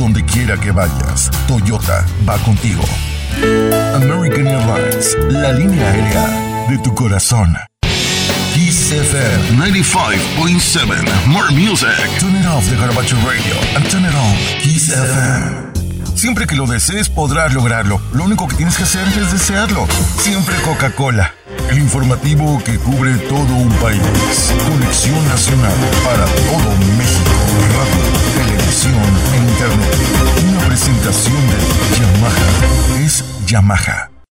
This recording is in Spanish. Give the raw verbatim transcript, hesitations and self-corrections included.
Donde quiera que vayas, Toyota va contigo. American Airlines, la línea aérea de tu corazón. Kiss F M ninety-five point seven, more music. Turn it off the Garabato Radio and turn it on Kiss F M. Siempre que lo desees podrás lograrlo. Lo único que tienes que hacer es desearlo. Siempre Coca-Cola. El informativo que cubre todo un país. Conexión nacional para todo México. Radio, televisión e internet. Una presentación de Yamaha. Es Yamaha.